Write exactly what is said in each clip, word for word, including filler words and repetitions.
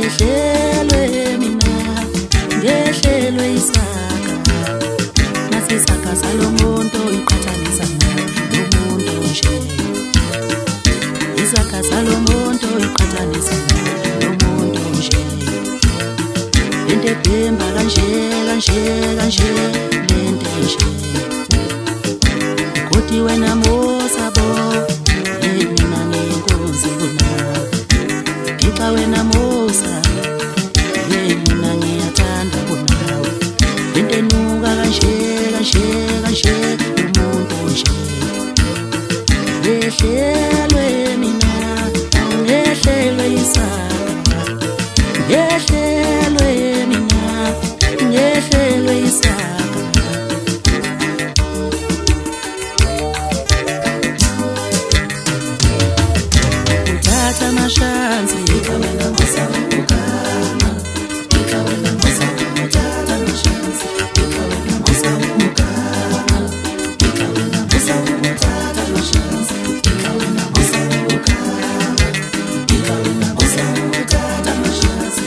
ngehlelwe mina ngehlelwe isaka nasisaka salomuntu iqhathanisa nomuntu nje isaka salomuntu iqhathanisa nomuntu nje into ebhemba kanje kanje kanje lento nje kodwa wena mosabo mina nginkosi kunawe ngixa wena mosa mina ngiyathanda kunawe into enuka kanje kanje kanje umuntu nje ngehlelwe mina ngehlelwe isaka ngehlelwe mina ngehlelwe isaka uthatha amashansi ikawena mosabukana ikawena mosabuthatha amashansi ikawena mosabukana ikawena mosabuthatha amashansi ikawena mosabukana ikawena mosabuthatha amashansi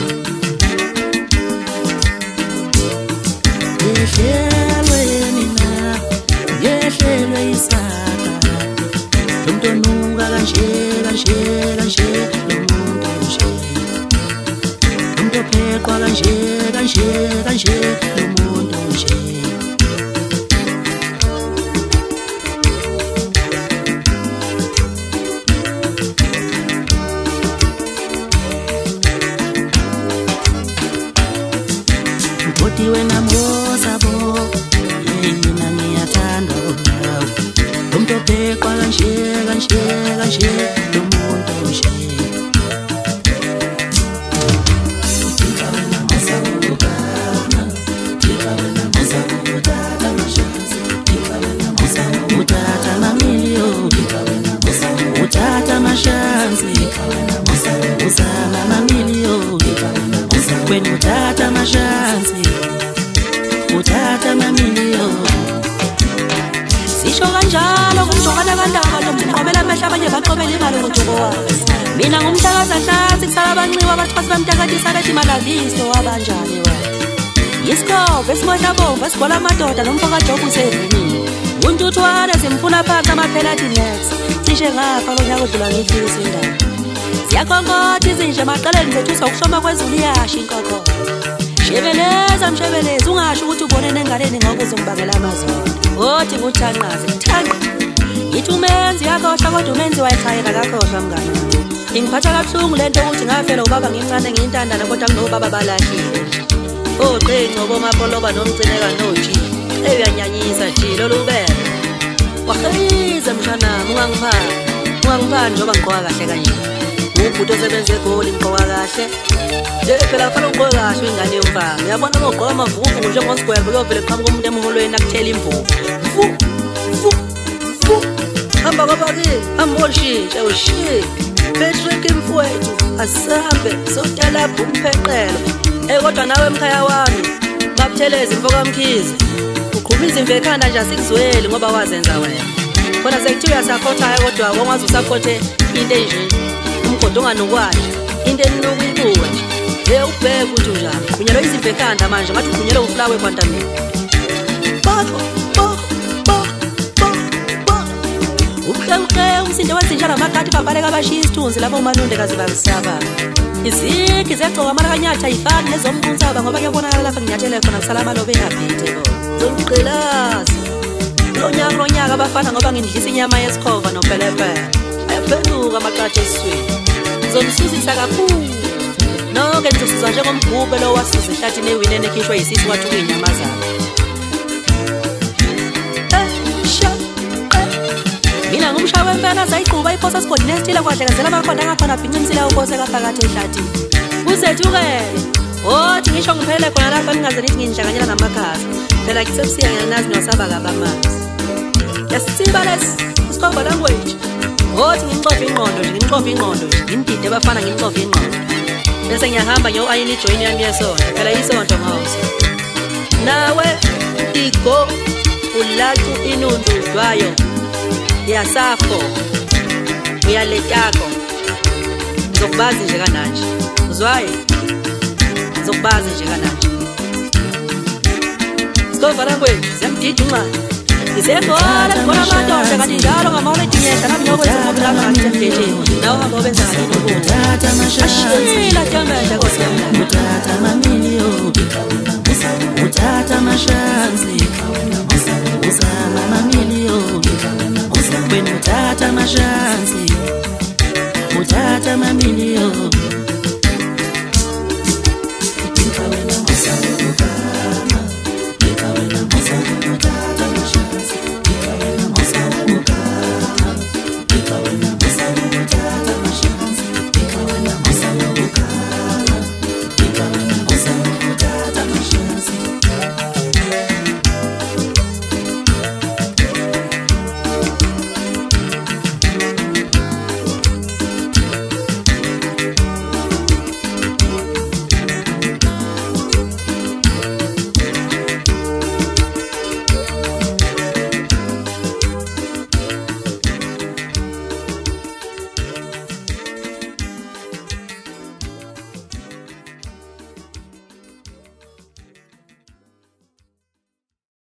ngehlelwe mina ngehlelwe isaka umuntu onuka kanje kanje kanje lomuntu nje umuntu opheqwa kanje kanje kanje lomuntu nje kodwa wena mosabo mina ngiyathanda unawe umuntu opheqwa kanje kanje kanje lomuntu nje ikawena mosabukana ikawena mosabuthatha amashansi ikawena mosabuthatha amamiliyoni ikawena mosabuthatha amashansi ikawena mosabuzama amamiliyoni ikawena mosabuthatha uthatha amashansi uthatha amamiliyoni sisho kanjalo kumjokana kandaba ntomqobela amehla abanye baqobela imali ngojoko wazi mina ngumhlakaza hlatsi kusala abanciwa abathwasi bamntakatisa bethi malavisto abanjani wena yisikove esimodla bomvu esigola amadoda nomfoka jobu usevunini untuthwane simfuna phansi amaphelati next cishe ngafa lo nyaka odlula ngiyifisa indaba siyakhonkotha izinje maqeleni zethu sokushoma kwezulu iyasha inkokho shebeleza mshebeleza ungasho ukuthi ubonene engaleni ngokuze ngibangela amazolo othi nguthanqaze thanqa yithi umenzi yakhohlwa kodwa umenzi wayichayeka kakhohlwa mngani ingiphatha kabuhlungu lento ukuthi ngafela ubaba ngimncane ngiyintandana kodwa kunobaba balahlile oqinqo bomapoloba nomgcineka noji eyanyanyisa nje lolubele wahiza mshanami ungangiphani ungangiphani njoba ngiqoka kahle kanje ubhuti osebenze egoli ngiqoka kahle nje phela kufanele ugqoke kahle ingane yomfana uyabona uma ugqoka amavuvu njengosigwebo uyovele qhamuka umuntu emuholweni akuthela imvuvu vu vu vu hamba kwabaki ambolshintshe ushi Patrick mfowethu asambe sotala umpheqelo eh kodwa nawe emkhaya wami babutheleza imfoka mkhize uqhumiza imvekhanda nje asikuzweli ngoba wazenza wena khona sekuthiwa sakhothayo kodwa wongazi usakhothe into enje umgodo onganokwayo into enokuyibuka nje hey ubheke ukuthi njani kunyelwa izimvekhanda manje ngathi kunyelwa uflawe kwantamini bakho bakho bakho bakho ukhenge umsindo wezinja lamakati babaleka abashiya isithunzi lapho umalondekazi babisaba iziki zegcoka amakanyatha ayifani nezomquntsaba ngoba kuyabonakala lapha nginyathele khona kusala amalobe engaphethe bo zonqilaza lo nyaka lo nyaka abafana ngoba ngindlisa inyama yesikhova nopelepele ayaphenduka amaqathe esiswini zonsusisa kakhulu nonke ngisizwa njengomgubhe lo wasiza ehlathini ewinene ekhishwa yisisi wathi kuyinyamazana mina ngumshawe wempela sayiquba iphosa sigodi nesithile kwahle kazela amakhonda ngakhona bhinqimisile ukose kaphakathi ehlathini kuzethuke othi ngisho ngiphele khona lapha ningaze nithi nginhlanganyela namakhasi phela kusebusiya ngiyanazi nosaba kabamanzi yasitsiba lesi isikhomba language othi ngimxova ingqondo nje ngimxova ingqondo nje ngindide bafana ngimxova ingqondo bese ngiyahamba ngiyo ayini join yami yesonto phela isonto ngawuso nawe igo ulatu inundudwayo yasafo uyaletako Ngizokubazi nje kananje. Uzwaye? Ngizokubazi nje kananje. Sikova language, siyamgijima. Ngisekhona khona amadoda kanti njalo ngamaona idinyesha nami ngokwenza ngokulapha kanti nawo hamba obenza kanti uthatha amashashila jambe kodwa uthatha amamilio uthatha amashansi uzama amamilio wena uthatha amashansi uthatha amamilio